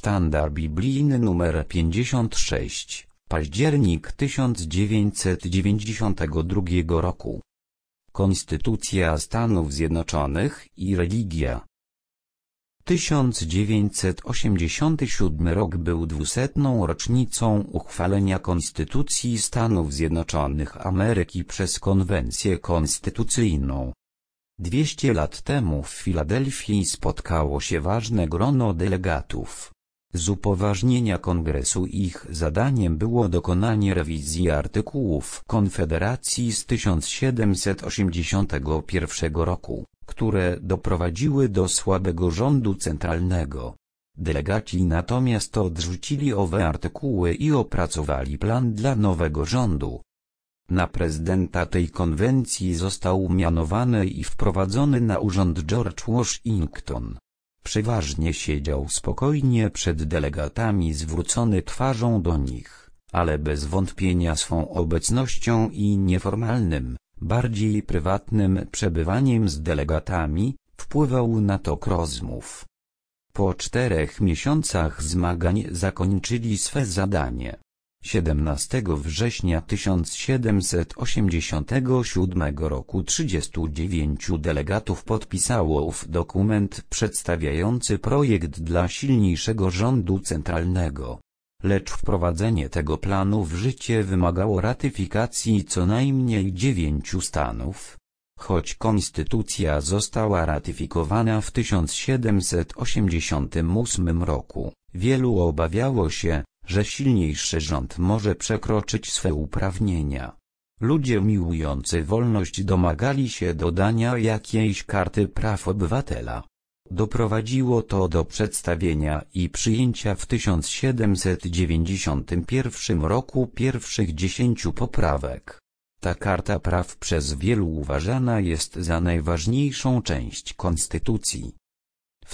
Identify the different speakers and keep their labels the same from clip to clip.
Speaker 1: sztandar biblijny nr 56, październik 1992 roku. Konstytucja Stanów Zjednoczonych i religia. 1987 rok był 200. rocznicą uchwalenia Konstytucji Stanów Zjednoczonych Ameryki przez Konwencję Konstytucyjną. 200 lat temu w Filadelfii spotkało się ważne grono delegatów. Z upoważnienia Kongresu ich zadaniem było dokonanie rewizji artykułów Konfederacji z 1781 roku, które doprowadziły do słabego rządu centralnego. Delegaci natomiast odrzucili owe artykuły i opracowali plan dla nowego rządu. Na prezydenta tej konwencji został mianowany i wprowadzony na urząd George Washington. Przeważnie siedział spokojnie przed delegatami zwrócony twarzą do nich, ale bez wątpienia swą obecnością i nieformalnym, bardziej prywatnym przebywaniem z delegatami, wpływał na tok rozmów. Po 4 miesiącach zmagań zakończyli swe zadanie. 17 września 1787 roku 39 delegatów podpisało ów dokument przedstawiający projekt dla silniejszego rządu centralnego. Lecz wprowadzenie tego planu w życie wymagało ratyfikacji co najmniej 9 stanów. Choć konstytucja została ratyfikowana w 1788 roku, wielu obawiało się, że silniejszy rząd może przekroczyć swe uprawnienia. Ludzie miłujący wolność domagali się dodania jakiejś karty praw obywatela. Doprowadziło to do przedstawienia i przyjęcia w 1791 roku pierwszych 10 poprawek. Ta karta praw przez wielu uważana jest za najważniejszą część konstytucji. W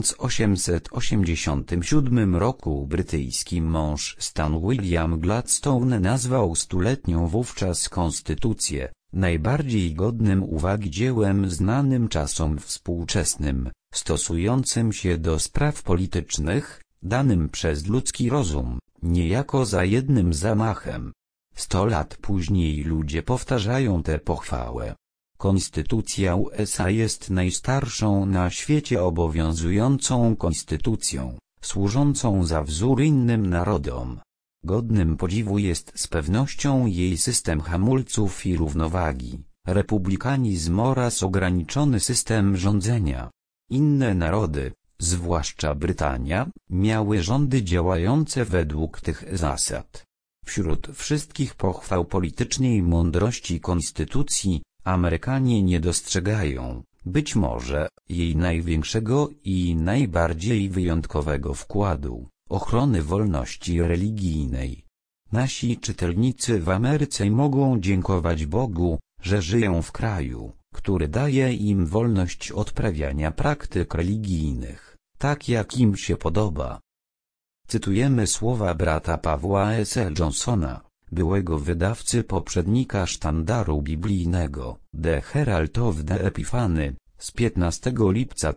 Speaker 1: 1887 roku brytyjski mąż stanu William Gladstone nazwał stuletnią wówczas konstytucję najbardziej godnym uwagi dziełem znanym czasom współczesnym, stosującym się do spraw politycznych, danym przez ludzki rozum, niejako za jednym zamachem. 100 lat później ludzie powtarzają tę pochwałę. Konstytucja USA jest najstarszą na świecie obowiązującą konstytucją, służącą za wzór innym narodom. Godnym podziwu jest z pewnością jej system hamulców i równowagi, republikanizm oraz ograniczony system rządzenia. Inne narody, zwłaszcza Brytania, miały rządy działające według tych zasad. Wśród wszystkich pochwał politycznej mądrości konstytucji, Amerykanie nie dostrzegają, być może, jej największego i najbardziej wyjątkowego wkładu, ochrony wolności religijnej. Nasi czytelnicy w Ameryce mogą dziękować Bogu, że żyją w kraju, który daje im wolność odprawiania praktyk religijnych, tak jak im się podoba. Cytujemy słowa brata Pawła S. Johnsona, byłego wydawcy poprzednika sztandaru biblijnego, The Herald of the Epiphany, z 15 lipca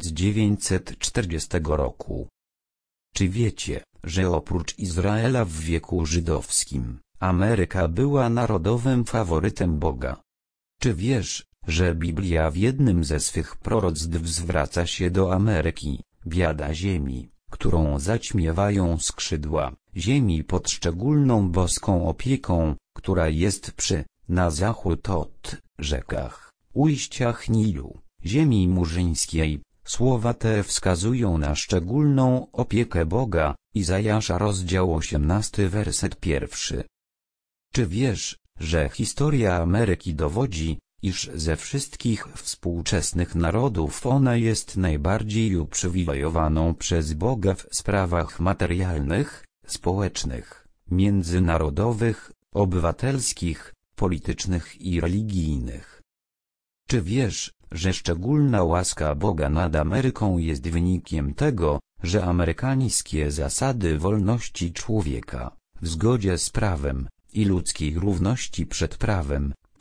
Speaker 1: 1940 roku. Czy wiecie, że oprócz Izraela w wieku żydowskim, Ameryka była narodowym faworytem Boga? Czy wiesz, że Biblia w jednym ze swych proroctw zwraca się do Ameryki, biada ziemi, którą zaćmiewają skrzydła, ziemi pod szczególną boską opieką, która jest na zachód od rzekach, ujściach Nilu, ziemi murzyńskiej. Słowa te wskazują na szczególną opiekę Boga. Izajasza rozdział 18 werset 1. Czy wiesz, że historia Ameryki dowodzi, iż ze wszystkich współczesnych narodów ona jest najbardziej uprzywilejowaną przez Boga w sprawach materialnych, społecznych, międzynarodowych, obywatelskich, politycznych i religijnych? Czy wiesz, że szczególna łaska Boga nad Ameryką jest wynikiem tego, że amerykańskie zasady wolności człowieka, w zgodzie z prawem, i ludzkiej równości przed prawem,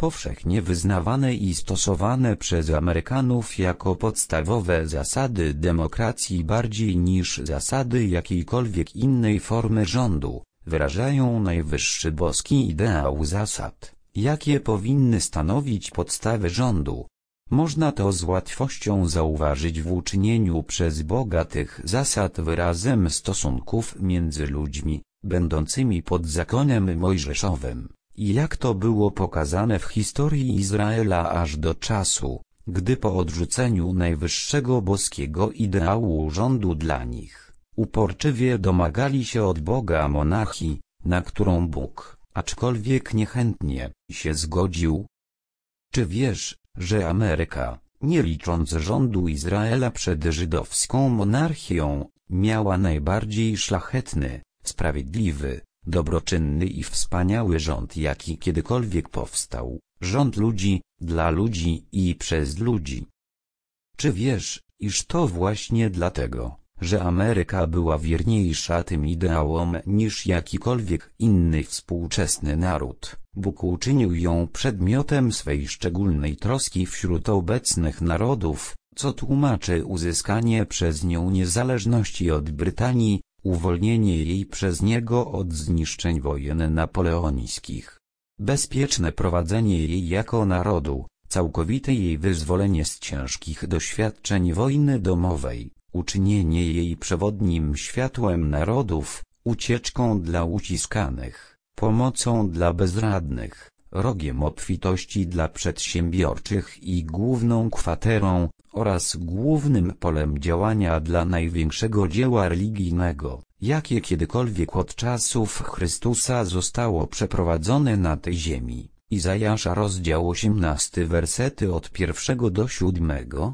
Speaker 1: powszechnie wyznawane i stosowane przez Amerykanów jako podstawowe zasady demokracji bardziej niż zasady jakiejkolwiek innej formy rządu, wyrażają najwyższy boski ideał zasad, jakie powinny stanowić podstawę rządu. Można to z łatwością zauważyć w uczynieniu przez Boga tych zasad wyrazem stosunków między ludźmi, będącymi pod zakonem mojżeszowym, i jak to było pokazane w historii Izraela aż do czasu, gdy po odrzuceniu najwyższego boskiego ideału rządu dla nich, uporczywie domagali się od Boga monarchii, na którą Bóg, aczkolwiek niechętnie, się zgodził. Czy wiesz, że Ameryka, nie licząc rządu Izraela przed żydowską monarchią, miała najbardziej szlachetny, sprawiedliwy, dobroczynny i wspaniały rząd, jaki kiedykolwiek powstał, rząd ludzi, dla ludzi i przez ludzi? Czy wiesz, iż to właśnie dlatego, że Ameryka była wierniejsza tym ideałom niż jakikolwiek inny współczesny naród, Bóg uczynił ją przedmiotem swej szczególnej troski wśród obecnych narodów, co tłumaczy uzyskanie przez nią niezależności od Brytanii, uwolnienie jej przez niego od zniszczeń wojen napoleońskich, bezpieczne prowadzenie jej jako narodu, całkowite jej wyzwolenie z ciężkich doświadczeń wojny domowej, uczynienie jej przewodnim światłem narodów, ucieczką dla uciskanych, pomocą dla bezradnych, rogiem obfitości dla przedsiębiorczych i główną kwaterą, oraz głównym polem działania dla największego dzieła religijnego, jakie kiedykolwiek od czasów Chrystusa zostało przeprowadzone na tej ziemi. Izajasza rozdział 18 wersety od 1 do 7.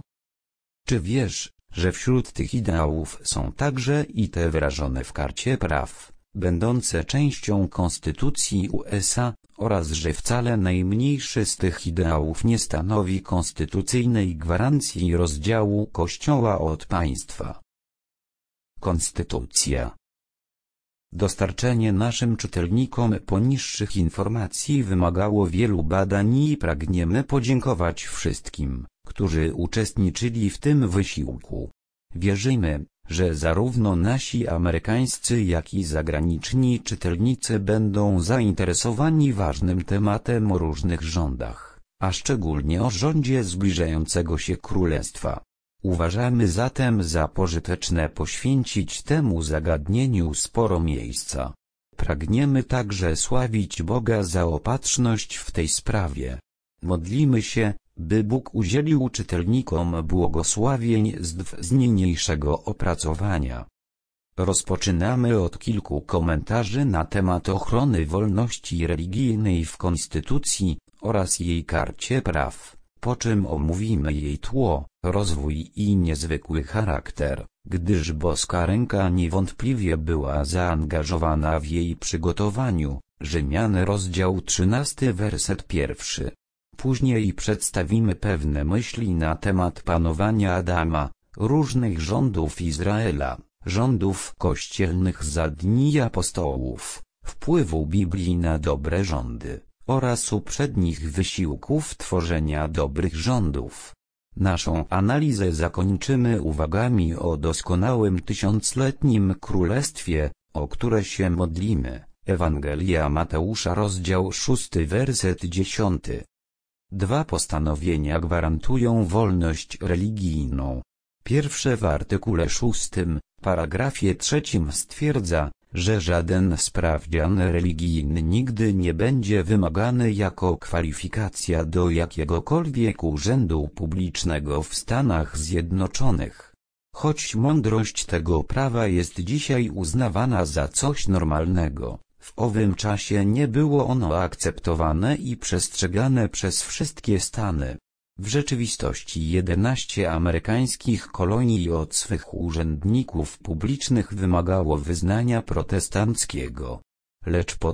Speaker 1: Czy wiesz, że wśród tych ideałów są także i te wyrażone w Karcie Praw, będące częścią Konstytucji USA, oraz że wcale najmniejszy z tych ideałów nie stanowi konstytucyjnej gwarancji rozdziału Kościoła od państwa. Konstytucja. Dostarczenie naszym czytelnikom poniższych informacji wymagało wielu badań i pragniemy podziękować wszystkim, którzy uczestniczyli w tym wysiłku. Wierzymy, że zarówno nasi amerykańscy, jak i zagraniczni czytelnicy będą zainteresowani ważnym tematem o różnych rządach, a szczególnie o rządzie zbliżającego się królestwa. Uważamy zatem za pożyteczne poświęcić temu zagadnieniu sporo miejsca. Pragniemy także sławić Boga za opatrzność w tej sprawie. Modlimy się, by Bóg udzielił czytelnikom błogosławień z niniejszego opracowania. Rozpoczynamy od kilku komentarzy na temat ochrony wolności religijnej w Konstytucji oraz jej Karcie Praw, po czym omówimy jej tło, rozwój i niezwykły charakter, gdyż boska ręka niewątpliwie była zaangażowana w jej przygotowaniu. Rzymian rozdział 13 werset 1. Później przedstawimy pewne myśli na temat panowania Adama, różnych rządów Izraela, rządów kościelnych za dni apostołów, wpływu Biblii na dobre rządy, oraz uprzednich wysiłków tworzenia dobrych rządów. Naszą analizę zakończymy uwagami o doskonałym tysiącletnim królestwie, o które się modlimy. Ewangelia Mateusza rozdział 6 werset 10. Dwa postanowienia gwarantują wolność religijną. Pierwsze w artykule 6, paragrafie 3 stwierdza, że żaden sprawdzian religijny nigdy nie będzie wymagany jako kwalifikacja do jakiegokolwiek urzędu publicznego w Stanach Zjednoczonych. Choć mądrość tego prawa jest dzisiaj uznawana za coś normalnego, w owym czasie nie było ono akceptowane i przestrzegane przez wszystkie Stany. W rzeczywistości 11 amerykańskich kolonii od swych urzędników publicznych wymagało wyznania protestanckiego. Lecz po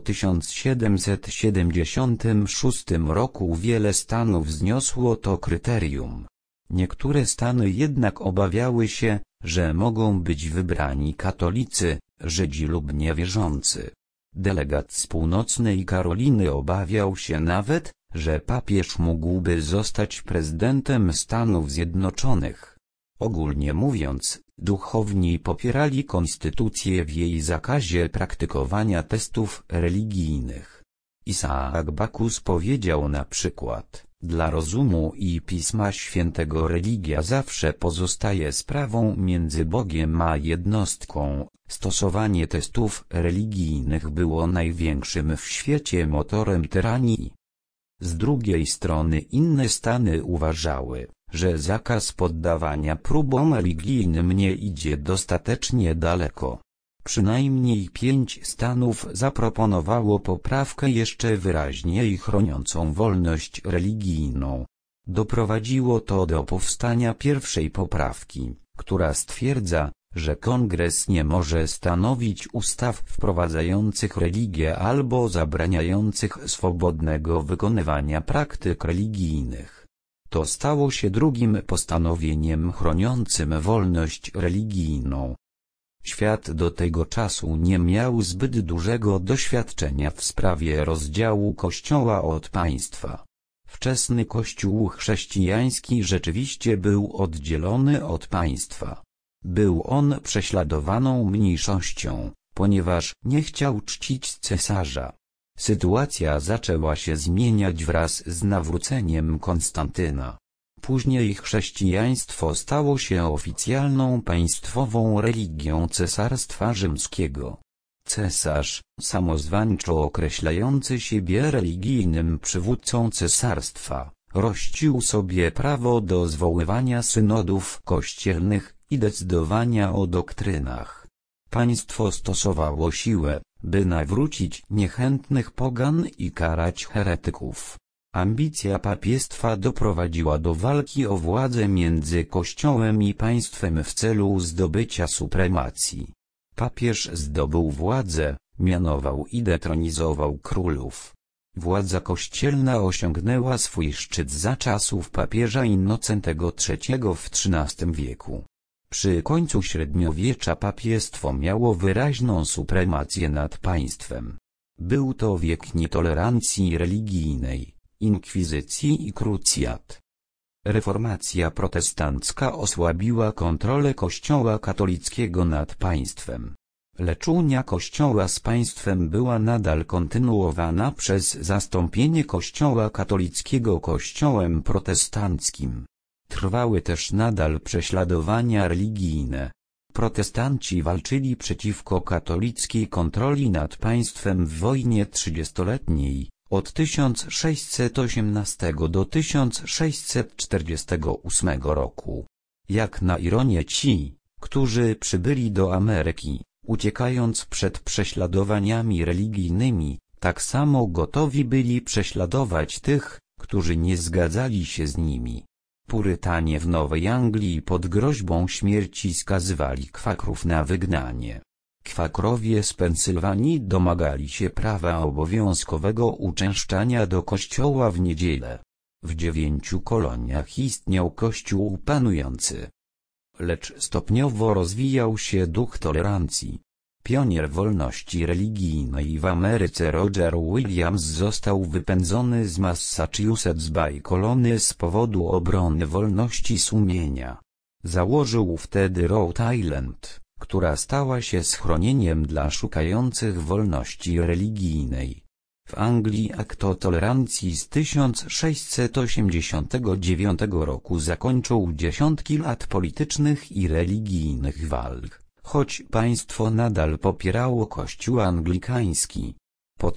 Speaker 1: 1776 roku wiele stanów zniosło to kryterium. Niektóre stany jednak obawiały się, że mogą być wybrani katolicy, Żydzi lub niewierzący. Delegat z północnej Karoliny obawiał się nawet, że papież mógłby zostać prezydentem Stanów Zjednoczonych. Ogólnie mówiąc, duchowni popierali konstytucję w jej zakazie praktykowania testów religijnych. Isaac Backus powiedział na przykład: dla rozumu i Pisma Świętego religia zawsze pozostaje sprawą między Bogiem a jednostką. Stosowanie testów religijnych było największym w świecie motorem tyranii. Z drugiej strony inne stany uważały, że zakaz poddawania próbom religijnym nie idzie dostatecznie daleko. Przynajmniej 5 stanów zaproponowało poprawkę jeszcze wyraźniej chroniącą wolność religijną. Doprowadziło to do powstania pierwszej poprawki, która stwierdza, że Kongres nie może stanowić ustaw wprowadzających religię albo zabraniających swobodnego wykonywania praktyk religijnych. To stało się drugim postanowieniem chroniącym wolność religijną. Świat do tego czasu nie miał zbyt dużego doświadczenia w sprawie rozdziału Kościoła od państwa. Wczesny Kościół chrześcijański rzeczywiście był oddzielony od państwa. Był on prześladowaną mniejszością, ponieważ nie chciał czcić cesarza. Sytuacja zaczęła się zmieniać wraz z nawróceniem Konstantyna. Później chrześcijaństwo stało się oficjalną państwową religią Cesarstwa Rzymskiego. Cesarz, samozwańczo określający siebie religijnym przywódcą cesarstwa, rościł sobie prawo do zwoływania synodów kościelnych i decydowania o doktrynach. Państwo stosowało siłę, by nawrócić niechętnych pogan i karać heretyków. Ambicja papiestwa doprowadziła do walki o władzę między Kościołem i państwem w celu zdobycia supremacji. Papież zdobył władzę, mianował i detronizował królów. Władza kościelna osiągnęła swój szczyt za czasów papieża Innocentego III w XIII wieku. Przy końcu średniowiecza papiestwo miało wyraźną supremację nad państwem. Był to wiek nietolerancji religijnej, inkwizycji i krucjat. Reformacja protestancka osłabiła kontrolę Kościoła katolickiego nad państwem. Lecz unia Kościoła z państwem była nadal kontynuowana przez zastąpienie Kościoła katolickiego Kościołem protestanckim. Trwały też nadal prześladowania religijne. Protestanci walczyli przeciwko katolickiej kontroli nad państwem w wojnie trzydziestoletniej, od 1618 do 1648 roku. Jak na ironię ci, którzy przybyli do Ameryki, uciekając przed prześladowaniami religijnymi, tak samo gotowi byli prześladować tych, którzy nie zgadzali się z nimi. Purytanie w Nowej Anglii pod groźbą śmierci skazywali kwakrów na wygnanie. Kwakrowie z Pensylwanii domagali się prawa obowiązkowego uczęszczania do kościoła w niedzielę. W 9 koloniach istniał kościół panujący. Lecz stopniowo rozwijał się duch tolerancji. Pionier wolności religijnej w Ameryce Roger Williams został wypędzony z Massachusetts Bay Colony z powodu obrony wolności sumienia. Założył wtedy Rhode Island, która stała się schronieniem dla szukających wolności religijnej. W Anglii akt o tolerancji z 1689 roku zakończył dziesiątki lat politycznych i religijnych walk, choć państwo nadal popierało Kościół anglikański. Po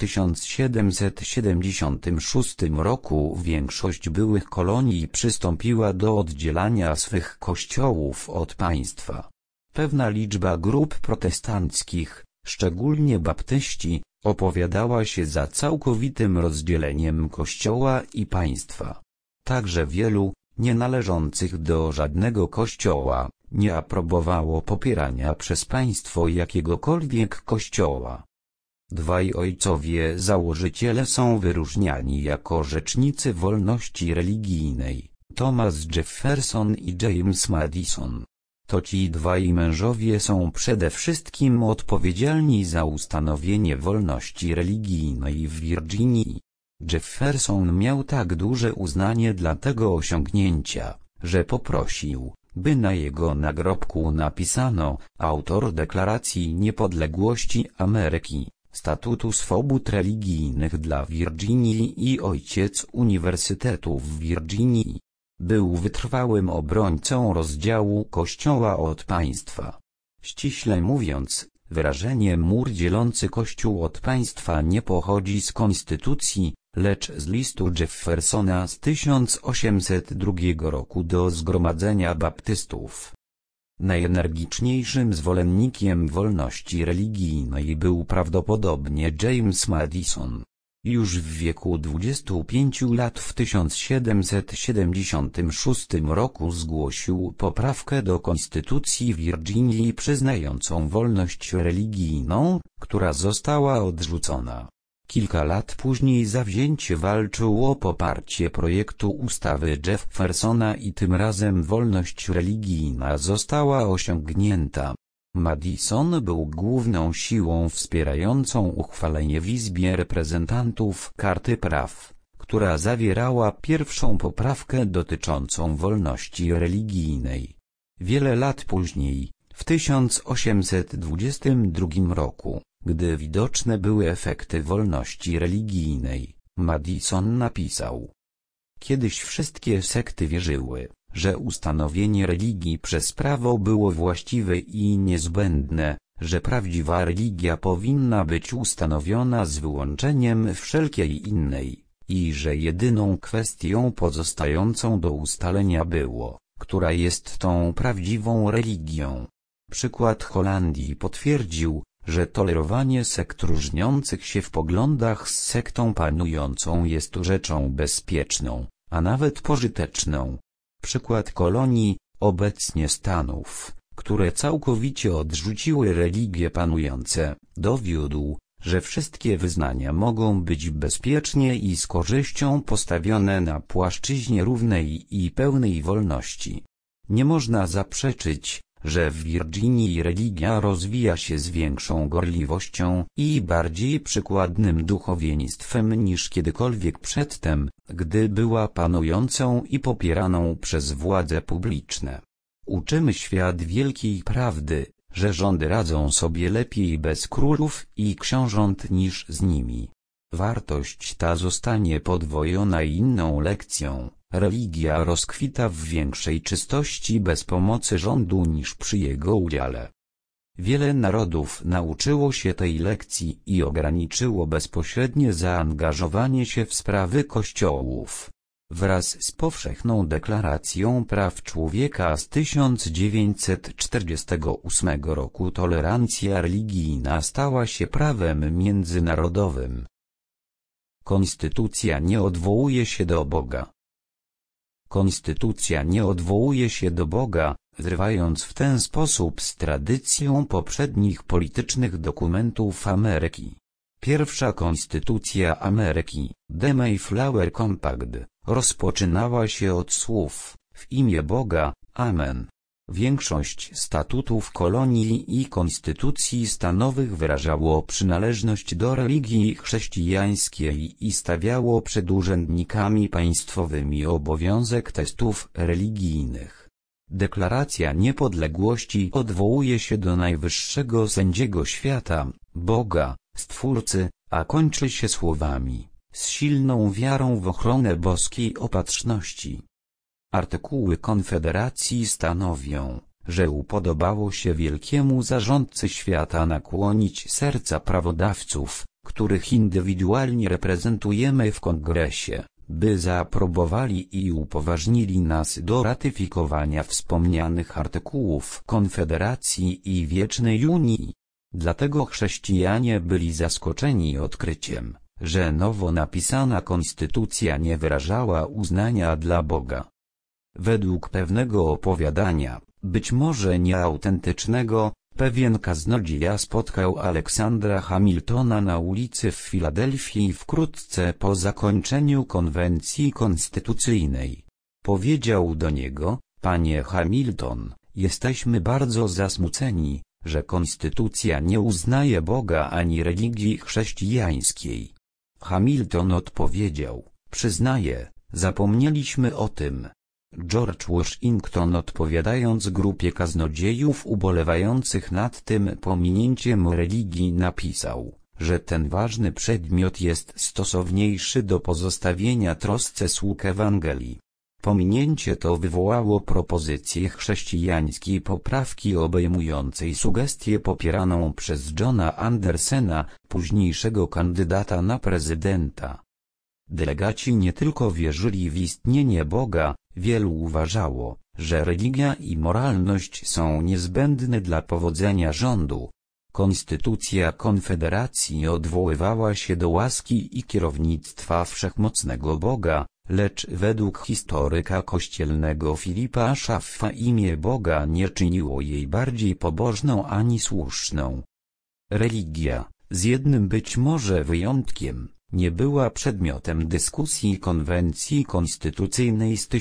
Speaker 1: 1776 roku większość byłych kolonii przystąpiła do oddzielania swych kościołów od państwa. Pewna liczba grup protestanckich, szczególnie baptyści, opowiadała się za całkowitym rozdzieleniem Kościoła i państwa. Także wielu, nie należących do żadnego kościoła, nie aprobowało popierania przez państwo jakiegokolwiek kościoła. Dwaj ojcowie założyciele są wyróżniani jako rzecznicy wolności religijnej, Thomas Jefferson i James Madison. To ci dwaj mężowie są przede wszystkim odpowiedzialni za ustanowienie wolności religijnej w Virginii. Jefferson miał tak duże uznanie dla tego osiągnięcia, że poprosił, by na jego nagrobku napisano: autor Deklaracji Niepodległości Ameryki, Statutu Swobód Religijnych dla Virginii i ojciec Uniwersytetu w Virginii. Był wytrwałym obrońcą rozdziału Kościoła od państwa. Ściśle mówiąc, wyrażenie mur dzielący Kościół od państwa nie pochodzi z konstytucji, lecz z listu Jeffersona z 1802 roku do Zgromadzenia Baptystów. Najenergiczniejszym zwolennikiem wolności religijnej był prawdopodobnie James Madison. Już w wieku 25 lat w 1776 roku zgłosił poprawkę do Konstytucji Virginii przyznającą wolność religijną, która została odrzucona. Kilka lat później zawzięcie walczył o poparcie projektu ustawy Jeffersona i tym razem wolność religijna została osiągnięta. Madison był główną siłą wspierającą uchwalenie w Izbie Reprezentantów Karty Praw, która zawierała pierwszą poprawkę dotyczącą wolności religijnej. Wiele lat później, w 1822 roku, gdy widoczne były efekty wolności religijnej, Madison napisał: kiedyś wszystkie sekty wierzyły, że ustanowienie religii przez prawo było właściwe i niezbędne, że prawdziwa religia powinna być ustanowiona z wyłączeniem wszelkiej innej, i że jedyną kwestią pozostającą do ustalenia było, która jest tą prawdziwą religią. Przykład Holandii potwierdził, że tolerowanie sekt różniących się w poglądach z sektą panującą jest rzeczą bezpieczną, a nawet pożyteczną. Przykład kolonii, obecnie Stanów, które całkowicie odrzuciły religie panujące, dowiódł, że wszystkie wyznania mogą być bezpiecznie i z korzyścią postawione na płaszczyźnie równej i pełnej wolności. Nie można zaprzeczyć, że w Virginii religia rozwija się z większą gorliwością i bardziej przykładnym duchowieństwem niż kiedykolwiek przedtem, gdy była panującą i popieraną przez władze publiczne. Uczymy świat wielkiej prawdy, że rządy radzą sobie lepiej bez królów i książąt niż z nimi. Wartość ta zostanie podwojona inną lekcją. Religia rozkwita w większej czystości bez pomocy rządu niż przy jego udziale. Wiele narodów nauczyło się tej lekcji i ograniczyło bezpośrednie zaangażowanie się w sprawy kościołów. Wraz z Powszechną Deklaracją Praw Człowieka z 1948 roku tolerancja religijna stała się prawem międzynarodowym. Konstytucja nie odwołuje się do Boga. Konstytucja nie odwołuje się do Boga, zrywając w ten sposób z tradycją poprzednich politycznych dokumentów Ameryki. Pierwsza konstytucja Ameryki, The Mayflower Compact, rozpoczynała się od słów: w imię Boga, Amen. Większość statutów kolonii i konstytucji stanowych wyrażało przynależność do religii chrześcijańskiej i stawiało przed urzędnikami państwowymi obowiązek testów religijnych. Deklaracja Niepodległości odwołuje się do najwyższego sędziego świata, Boga, Stwórcy, a kończy się słowami: z silną wiarą w ochronę boskiej opatrzności. Artykuły Konfederacji stanowią, że upodobało się wielkiemu zarządcy świata nakłonić serca prawodawców, których indywidualnie reprezentujemy w Kongresie, by zaaprobowali i upoważnili nas do ratyfikowania wspomnianych artykułów Konfederacji i Wiecznej Unii. Dlatego chrześcijanie byli zaskoczeni odkryciem, że nowo napisana konstytucja nie wyrażała uznania dla Boga. Według pewnego opowiadania, być może nieautentycznego, pewien kaznodzieja spotkał Aleksandra Hamiltona na ulicy w Filadelfii wkrótce po zakończeniu konwencji konstytucyjnej. Powiedział do niego: panie Hamilton, jesteśmy bardzo zasmuceni, że konstytucja nie uznaje Boga ani religii chrześcijańskiej. Hamilton odpowiedział: przyznaję, zapomnieliśmy o tym. George Washington, odpowiadając grupie kaznodziejów ubolewających nad tym pominięciem religii, napisał, że ten ważny przedmiot jest stosowniejszy do pozostawienia trosce sług Ewangelii. Pominięcie to wywołało propozycję chrześcijańskiej poprawki obejmującej sugestię popieraną przez Johna Andersena, późniejszego kandydata na prezydenta. Delegaci nie tylko wierzyli w istnienie Boga, wielu uważało, że religia i moralność są niezbędne dla powodzenia rządu. Konstytucja Konfederacji odwoływała się do łaski i kierownictwa wszechmocnego Boga, lecz według historyka kościelnego Filipa Schaffa imię Boga nie czyniło jej bardziej pobożną ani słuszną. Religia, z jednym być może wyjątkiem, nie była przedmiotem dyskusji konwencji konstytucyjnej z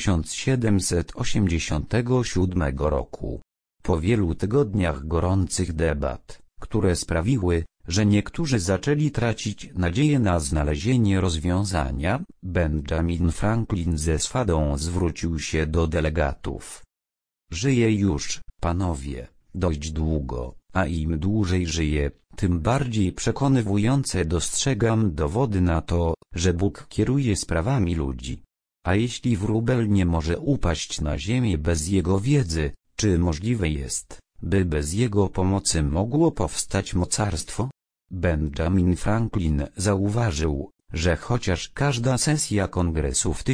Speaker 1: 1787 roku. Po wielu tygodniach gorących debat, które sprawiły, że niektórzy zaczęli tracić nadzieję na znalezienie rozwiązania, Benjamin Franklin ze swadą zwrócił się do delegatów. Żyję już, panowie, dość długo, a im dłużej żyję, tym bardziej przekonywujące dostrzegam dowody na to, że Bóg kieruje sprawami ludzi. A jeśli wróbel nie może upaść na ziemię bez jego wiedzy, czy możliwe jest, by bez jego pomocy mogło powstać mocarstwo? Benjamin Franklin zauważył, że chociaż każda sesja kongresu w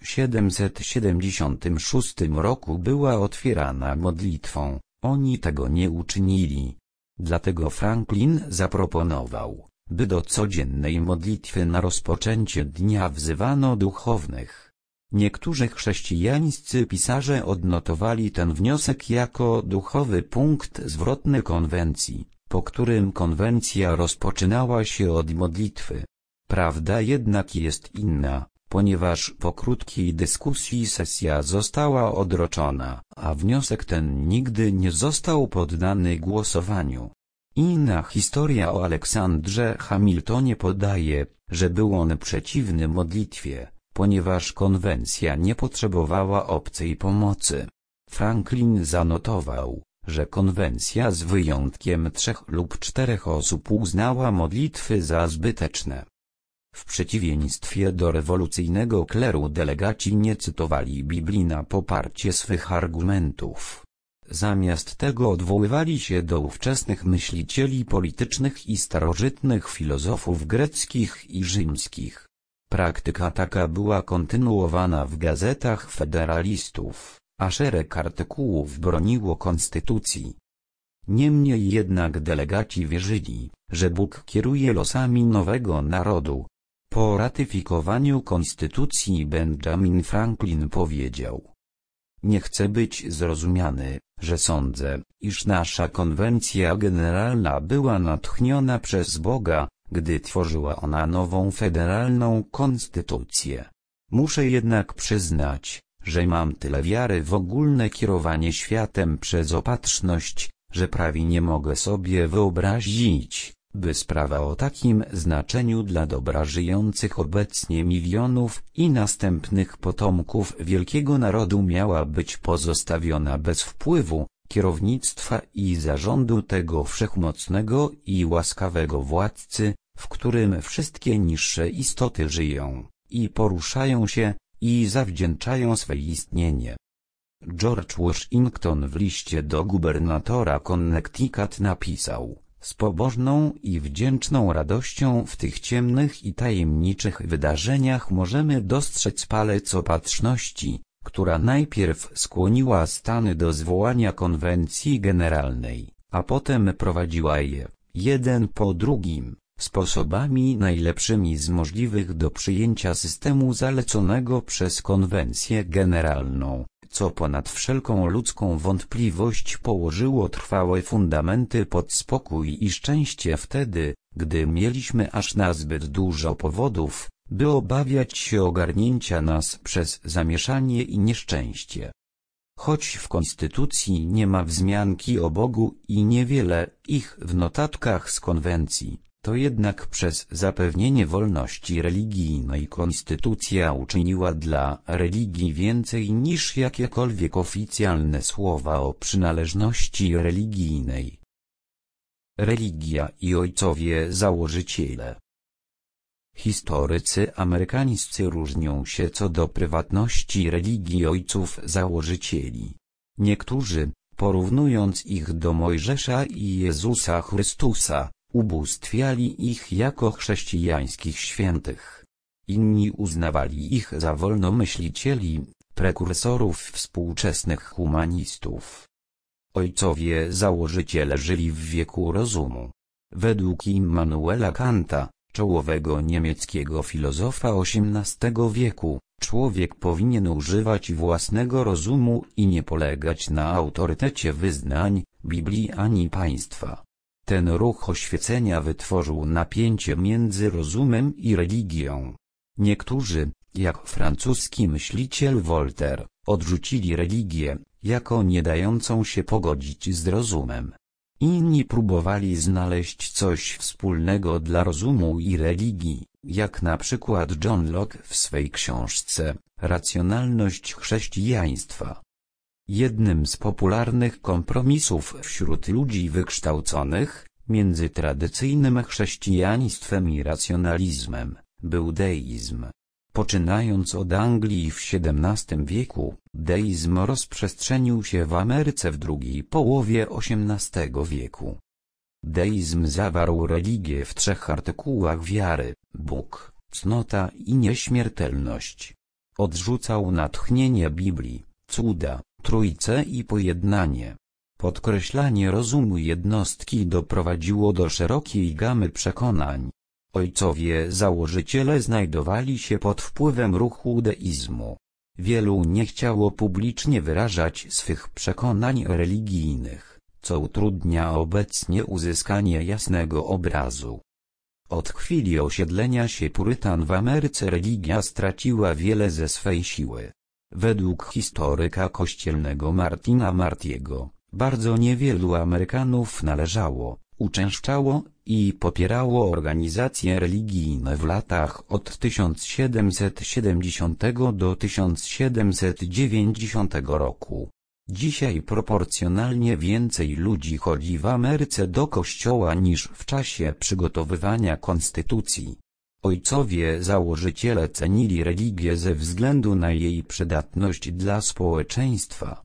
Speaker 1: 1776 roku była otwierana modlitwą, oni tego nie uczynili. Dlatego Franklin zaproponował, by do codziennej modlitwy na rozpoczęcie dnia wzywano duchownych. Niektórzy chrześcijańscy pisarze odnotowali ten wniosek jako duchowy punkt zwrotny konwencji, po którym konwencja rozpoczynała się od modlitwy. Prawda jednak jest inna, ponieważ po krótkiej dyskusji sesja została odroczona, a wniosek ten nigdy nie został poddany głosowaniu. Inna historia o Aleksandrze Hamiltonie podaje, że był on przeciwny modlitwie, ponieważ konwencja nie potrzebowała obcej pomocy. Franklin zanotował, że konwencja z wyjątkiem 3 lub 4 osób uznała modlitwy za zbyteczne. W przeciwieństwie do rewolucyjnego kleru delegaci nie cytowali Biblii na poparcie swych argumentów. Zamiast tego odwoływali się do ówczesnych myślicieli politycznych i starożytnych filozofów greckich i rzymskich. Praktyka taka była kontynuowana w gazetach federalistów, a szereg artykułów broniło konstytucji. Niemniej jednak delegaci wierzyli, że Bóg kieruje losami nowego narodu. Po ratyfikowaniu konstytucji Benjamin Franklin powiedział: nie chcę być zrozumiany, że sądzę, iż nasza konwencja generalna była natchniona przez Boga, gdy tworzyła ona nową federalną konstytucję. Muszę jednak przyznać, że mam tyle wiary w ogólne kierowanie światem przez opatrzność, że prawie nie mogę sobie wyobrazić, by sprawa o takim znaczeniu dla dobra żyjących obecnie milionów i następnych potomków wielkiego narodu miała być pozostawiona bez wpływu, kierownictwa i zarządu tego wszechmocnego i łaskawego władcy, w którym wszystkie niższe istoty żyją, i poruszają się, i zawdzięczają swe istnienie. George Washington w liście do gubernatora Connecticut napisał: z pobożną i wdzięczną radością w tych ciemnych i tajemniczych wydarzeniach możemy dostrzec palec opatrzności, która najpierw skłoniła Stany do zwołania konwencji generalnej, a potem prowadziła je, jeden po drugim, sposobami najlepszymi z możliwych do przyjęcia systemu zaleconego przez konwencję generalną, co ponad wszelką ludzką wątpliwość położyło trwałe fundamenty pod spokój i szczęście wtedy, gdy mieliśmy aż nazbyt dużo powodów, by obawiać się ogarnięcia nas przez zamieszanie i nieszczęście. Choć w konstytucji nie ma wzmianki o Bogu i niewiele ich w notatkach z konwencji, To jednak przez zapewnienie wolności religijnej konstytucja uczyniła dla religii więcej niż jakiekolwiek oficjalne słowa o przynależności religijnej. Religia i ojcowie założyciele. Historycy amerykańscy różnią się co do prywatności religii ojców założycieli. Niektórzy, porównując ich do Mojżesza i Jezusa Chrystusa, ubóstwiali ich jako chrześcijańskich świętych. Inni uznawali ich za wolnomyślicieli, prekursorów współczesnych humanistów. Ojcowie założyciele żyli w wieku rozumu. Według Immanuela Kanta, czołowego niemieckiego filozofa XVIII wieku, człowiek powinien używać własnego rozumu i nie polegać na autorytecie wyznań, Biblii ani państwa. Ten ruch oświecenia wytworzył napięcie między rozumem i religią. Niektórzy, jak francuski myśliciel Voltaire, odrzucili religię, jako nie dającą się pogodzić z rozumem. Inni próbowali znaleźć coś wspólnego dla rozumu i religii, jak na przykład John Locke w swej książce Racjonalność chrześcijaństwa. Jednym z popularnych kompromisów wśród ludzi wykształconych, między tradycyjnym chrześcijaństwem i racjonalizmem, był deizm. Poczynając od Anglii w XVII wieku, deizm rozprzestrzenił się w Ameryce w drugiej połowie XVIII wieku. Deizm zawarł religię w 3 artykułach wiary: Bóg, cnota i nieśmiertelność. Odrzucał natchnienie Biblii, cuda, trójcę i pojednanie. Podkreślanie rozumu jednostki doprowadziło do szerokiej gamy przekonań. Ojcowie założyciele znajdowali się pod wpływem ruchu deizmu. Wielu nie chciało publicznie wyrażać swych przekonań religijnych, co utrudnia obecnie uzyskanie jasnego obrazu. Od chwili osiedlenia się Purytan w Ameryce religia straciła wiele ze swej siły. Według historyka kościelnego Martina Martiego, bardzo niewielu Amerykanów należało, uczęszczało i popierało organizacje religijne w latach od 1770 do 1790 roku. Dzisiaj proporcjonalnie więcej ludzi chodzi w Ameryce do kościoła niż w czasie przygotowywania konstytucji. Ojcowie założyciele cenili religię ze względu na jej przydatność dla społeczeństwa.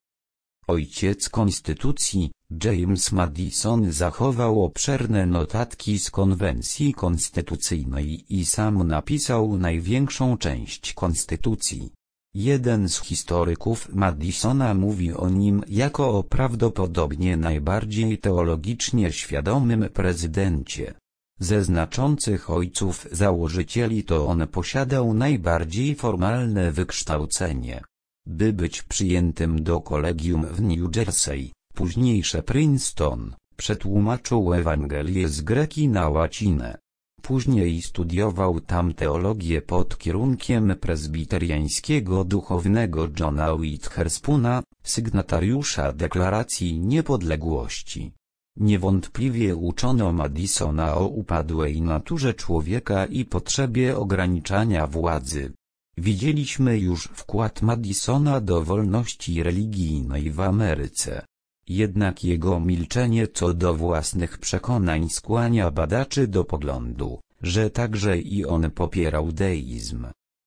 Speaker 1: Ojciec konstytucji, James Madison, zachował obszerne notatki z konwencji konstytucyjnej i sam napisał największą część konstytucji. Jeden z historyków Madisona mówi o nim jako o prawdopodobnie najbardziej teologicznie świadomym prezydencie. Ze znaczących ojców założycieli to on posiadał najbardziej formalne wykształcenie. By być przyjętym do kolegium w New Jersey, późniejsze Princeton, przetłumaczył Ewangelię z greki na łacinę. Później studiował tam teologię pod kierunkiem prezbiteriańskiego duchownego Johna Witherspoona, sygnatariusza Deklaracji Niepodległości. Niewątpliwie uczono Madisona o upadłej naturze człowieka i potrzebie ograniczania władzy. Widzieliśmy już wkład Madisona do wolności religijnej w Ameryce. Jednak jego milczenie co do własnych przekonań skłania badaczy do poglądu, że także i on popierał deizm.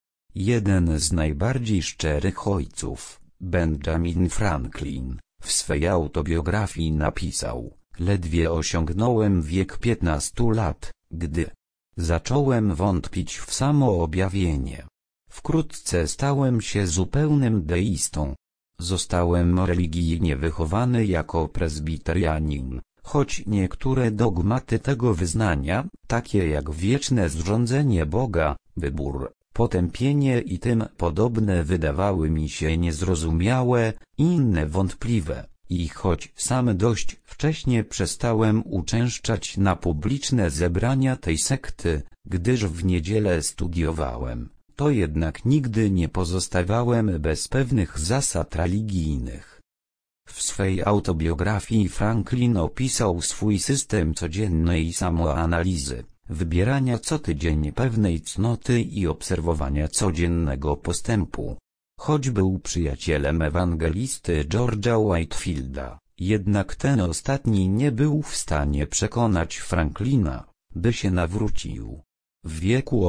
Speaker 1: Jeden z najbardziej szczerych ojców, Benjamin Franklin, w swej autobiografii napisał: ledwie osiągnąłem wiek 15 lat, gdy zacząłem wątpić w samo objawienie. Wkrótce stałem się zupełnym deistą. Zostałem religijnie wychowany jako prezbiterianin, choć niektóre dogmaty tego wyznania, takie jak wieczne zrządzenie Boga, wybór, potępienie i tym podobne, wydawały mi się niezrozumiałe, inne wątpliwe. I choć sam dość wcześnie przestałem uczęszczać na publiczne zebrania tej sekty, gdyż w niedzielę studiowałem, to jednak nigdy nie pozostawałem bez pewnych zasad religijnych. W swej autobiografii Franklin opisał swój system codziennej samoanalizy, wybierania co tydzień pewnej cnoty i obserwowania codziennego postępu. Choć był przyjacielem ewangelisty George'a Whitefielda, jednak ten ostatni nie był w stanie przekonać Franklina, by się nawrócił. W wieku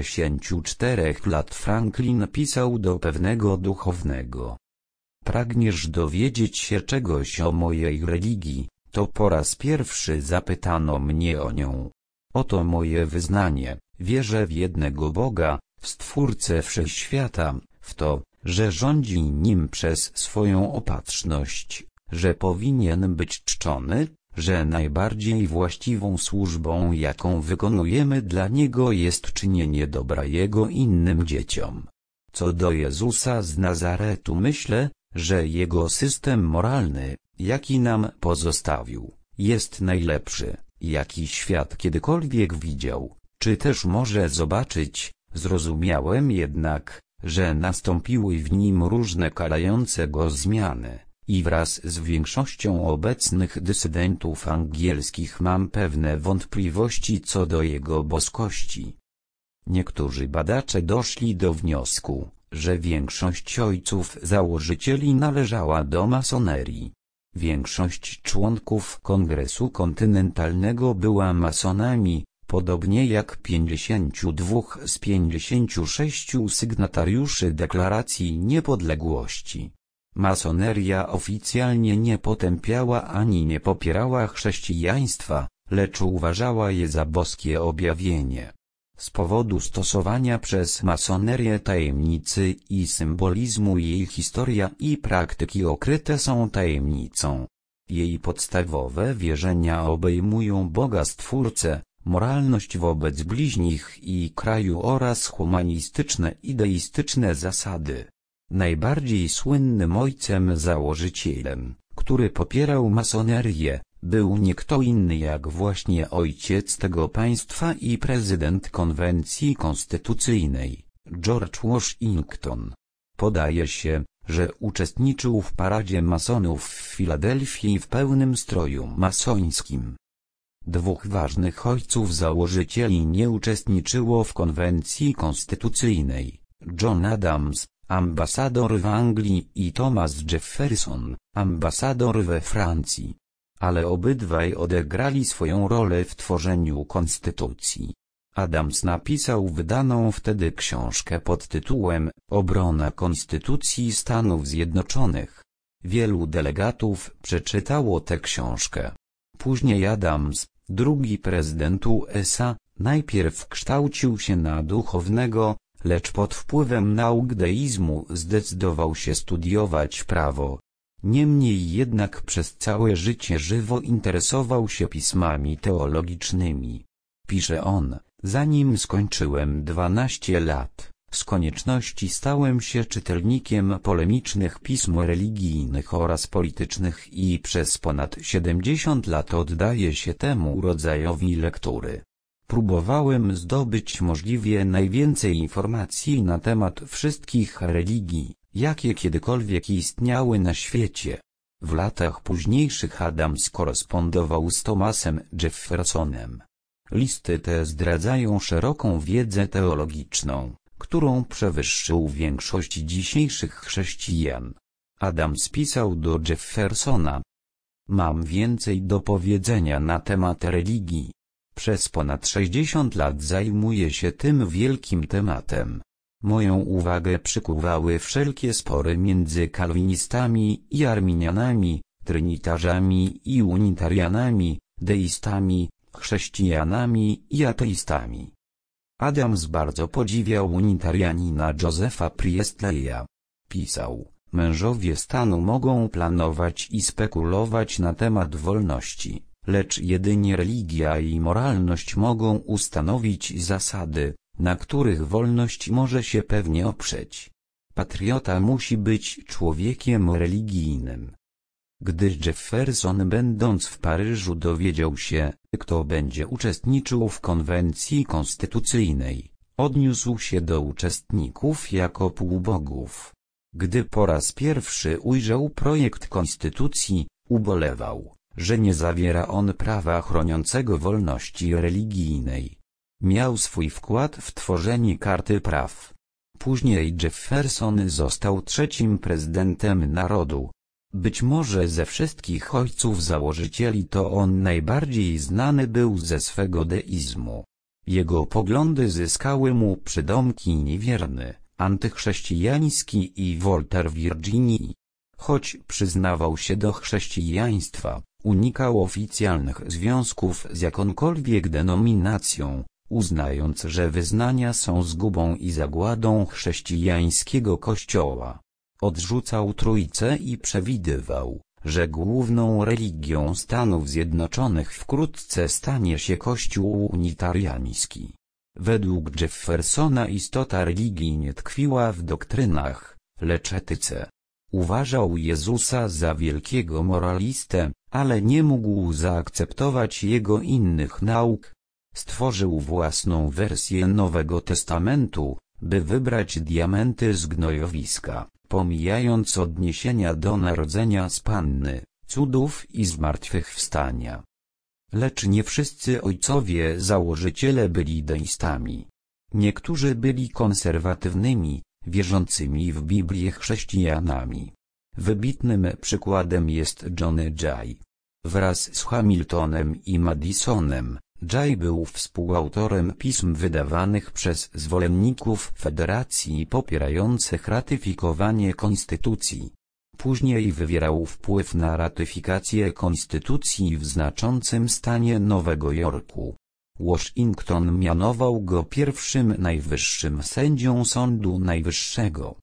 Speaker 1: 84 lat Franklin pisał do pewnego duchownego: pragniesz dowiedzieć się czegoś o mojej religii, to po raz pierwszy zapytano mnie o nią. Oto moje wyznanie: wierzę w jednego Boga, w Stwórcę wszechświata, w to, że rządzi nim przez swoją opatrzność, że powinien być czczony, że najbardziej właściwą służbą, jaką wykonujemy dla Niego, jest czynienie dobra Jego innym dzieciom. Co do Jezusa z Nazaretu, myślę, że Jego system moralny, jaki nam pozostawił, jest najlepszy, jaki świat kiedykolwiek widział, czy też może zobaczyć. Zrozumiałem jednak, że nastąpiły w nim różne karające go zmiany, i wraz z większością obecnych dysydentów angielskich mam pewne wątpliwości co do jego boskości. Niektórzy badacze doszli do wniosku, że większość ojców założycieli należała do masonerii. Większość członków Kongresu Kontynentalnego była masonami, podobnie jak 52 z 56 sygnatariuszy Deklaracji Niepodległości. Masoneria oficjalnie nie potępiała ani nie popierała chrześcijaństwa, lecz uważała je za boskie objawienie. Z powodu stosowania przez masonerię tajemnicy i symbolizmu jej historia i praktyki okryte są tajemnicą. Jej podstawowe wierzenia obejmują Boga Stwórcę, moralność wobec bliźnich i kraju oraz humanistyczne i deistyczne zasady. Najbardziej słynnym ojcem założycielem, który popierał masonerię, był nie kto inny jak właśnie ojciec tego państwa i prezydent konwencji konstytucyjnej, George Washington. Podaje się, że uczestniczył w paradzie masonów w Filadelfii w pełnym stroju masońskim. Dwóch ważnych ojców założycieli nie uczestniczyło w konwencji konstytucyjnej: John Adams, ambasador w Anglii, i Thomas Jefferson, ambasador we Francji. Ale obydwaj odegrali swoją rolę w tworzeniu konstytucji. Adams napisał wydaną wtedy książkę pod tytułem Obrona Konstytucji Stanów Zjednoczonych. Wielu delegatów przeczytało tę książkę. Później Adams, drugi prezydent USA, najpierw kształcił się na duchownego, lecz pod wpływem nauk deizmu zdecydował się studiować prawo. Niemniej jednak przez całe życie żywo interesował się pismami teologicznymi. Pisze on: zanim skończyłem 12 lat, z konieczności stałem się czytelnikiem polemicznych pism religijnych oraz politycznych i przez ponad 70 lat oddaję się temu rodzajowi lektury. Próbowałem zdobyć możliwie najwięcej informacji na temat wszystkich religii, jakie kiedykolwiek istniały na świecie. W latach późniejszych Adams korespondował z Thomasem Jeffersonem. Listy te zdradzają szeroką wiedzę teologiczną, którą przewyższył większość dzisiejszych chrześcijan. Adams pisał do Jeffersona: mam więcej do powiedzenia na temat religii. Przez ponad 60 lat zajmuję się tym wielkim tematem. Moją uwagę przykuwały wszelkie spory między kalwinistami i arminianami, trynitarzami i unitarianami, deistami, chrześcijanami i ateistami. Adams bardzo podziwiał unitarianina Josepha Priestleya. Pisał: mężowie stanu mogą planować i spekulować na temat wolności, lecz jedynie religia i moralność mogą ustanowić zasady, na których wolność może się pewnie oprzeć. Patriota musi być człowiekiem religijnym. Gdy Jefferson, będąc w Paryżu, dowiedział się, kto będzie uczestniczył w konwencji konstytucyjnej, odniósł się do uczestników jako półbogów. Gdy po raz pierwszy ujrzał projekt konstytucji, ubolewał, że nie zawiera on prawa chroniącego wolności religijnej. Miał swój wkład w tworzenie Karty Praw. Później Jefferson został trzecim prezydentem narodu. Być może ze wszystkich ojców założycieli to on najbardziej znany był ze swego deizmu. Jego poglądy zyskały mu przydomki niewierny, antychrześcijański i Wolter Virginii. Choć przyznawał się do chrześcijaństwa, unikał oficjalnych związków z jakąkolwiek denominacją, uznając, że wyznania są zgubą i zagładą chrześcijańskiego kościoła. Odrzucał Trójcę i przewidywał, że główną religią Stanów Zjednoczonych wkrótce stanie się Kościół unitariański. Według Jeffersona istota religii nie tkwiła w doktrynach, lecz etyce. Uważał Jezusa za wielkiego moralistę, ale nie mógł zaakceptować jego innych nauk. Stworzył własną wersję Nowego Testamentu, by wybrać diamenty z gnojowiska, pomijając odniesienia do narodzenia z Panny, cudów i zmartwychwstania. Lecz nie wszyscy ojcowie założyciele byli deistami. Niektórzy byli konserwatywnymi, wierzącymi w Biblię chrześcijanami. Wybitnym przykładem jest John Jay. Wraz z Hamiltonem i Madisonem, Jay był współautorem pism wydawanych przez zwolenników federacji popierających ratyfikowanie konstytucji. Później wywierał wpływ na ratyfikację konstytucji w znaczącym stanie Nowego Jorku. Washington mianował go pierwszym najwyższym sędzią Sądu Najwyższego.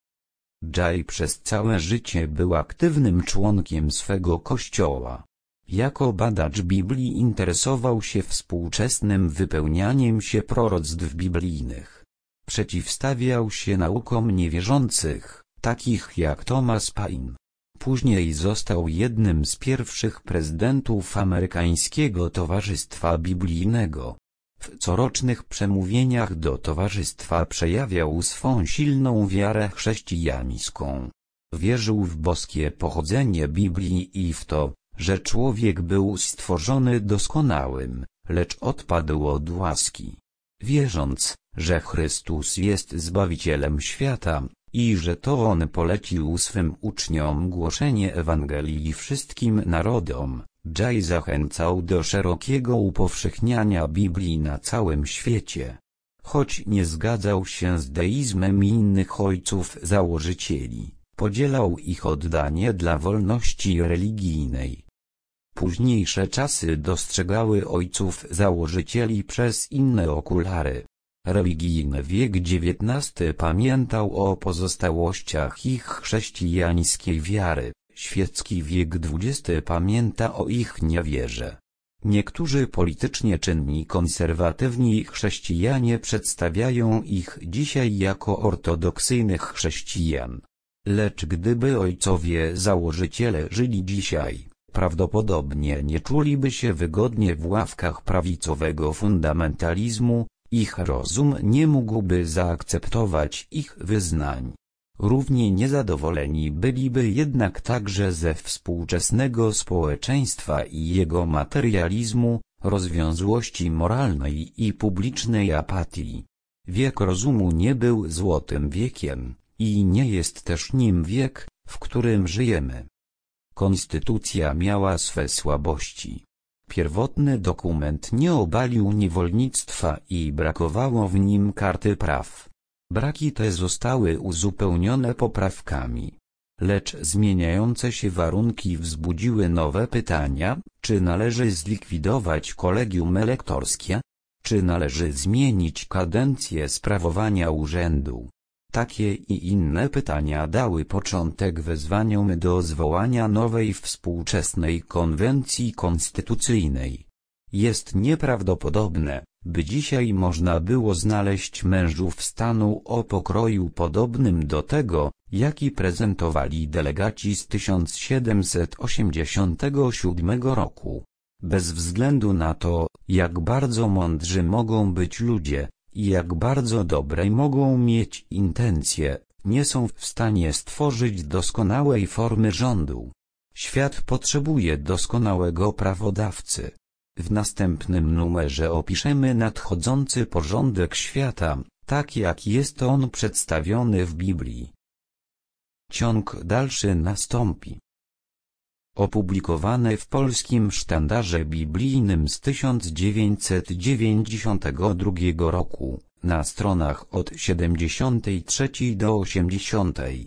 Speaker 1: Jay przez całe życie był aktywnym członkiem swego kościoła. Jako badacz Biblii interesował się współczesnym wypełnianiem się proroctw biblijnych. Przeciwstawiał się naukom niewierzących, takich jak Thomas Paine. Później został jednym z pierwszych prezydentów Amerykańskiego Towarzystwa Biblijnego. W corocznych przemówieniach do towarzystwa przejawiał swą silną wiarę chrześcijańską. Wierzył w boskie pochodzenie Biblii i w to, że człowiek był stworzony doskonałym, lecz odpadł od łaski. Wierząc, że Chrystus jest Zbawicielem świata, i że to On polecił swym uczniom głoszenie Ewangelii wszystkim narodom, Jay zachęcał do szerokiego upowszechniania Biblii na całym świecie. Choć nie zgadzał się z deizmem innych ojców założycieli, podzielał ich oddanie dla wolności religijnej. Późniejsze czasy dostrzegały ojców założycieli przez inne okulary. Religijny wiek XIX pamiętał o pozostałościach ich chrześcijańskiej wiary, świecki wiek XX pamięta o ich niewierze. Niektórzy politycznie czynni konserwatywni chrześcijanie przedstawiają ich dzisiaj jako ortodoksyjnych chrześcijan. Lecz gdyby ojcowie założyciele żyli dzisiaj, prawdopodobnie nie czuliby się wygodnie w ławkach prawicowego fundamentalizmu, ich rozum nie mógłby zaakceptować ich wyznań. Równie niezadowoleni byliby jednak także ze współczesnego społeczeństwa i jego materializmu, rozwiązłości moralnej i publicznej apatii. Wiek rozumu nie był złotym wiekiem, i nie jest też nim wiek, w którym żyjemy. Konstytucja miała swe słabości. Pierwotny dokument nie obalił niewolnictwa i brakowało w nim Karty Praw. Braki te zostały uzupełnione poprawkami. Lecz zmieniające się warunki wzbudziły nowe pytania: czy należy zlikwidować kolegium elektorskie? Czy należy zmienić kadencję sprawowania urzędu? Takie i inne pytania dały początek wezwaniom do zwołania nowej współczesnej konwencji konstytucyjnej. Jest nieprawdopodobne, by dzisiaj można było znaleźć mężów stanu o pokroju podobnym do tego, jaki prezentowali delegaci z 1787 roku. Bez względu na to, jak bardzo mądrzy mogą być ludzie, i jak bardzo dobre mogą mieć intencje, nie są w stanie stworzyć doskonałej formy rządu. Świat potrzebuje doskonałego prawodawcy. W następnym numerze opiszemy nadchodzący porządek świata, tak jak jest on przedstawiony w Biblii. Ciąg dalszy nastąpi. Opublikowane w Polskim Sztandarze Biblijnym z 1992 roku, na stronach od 73 do 80.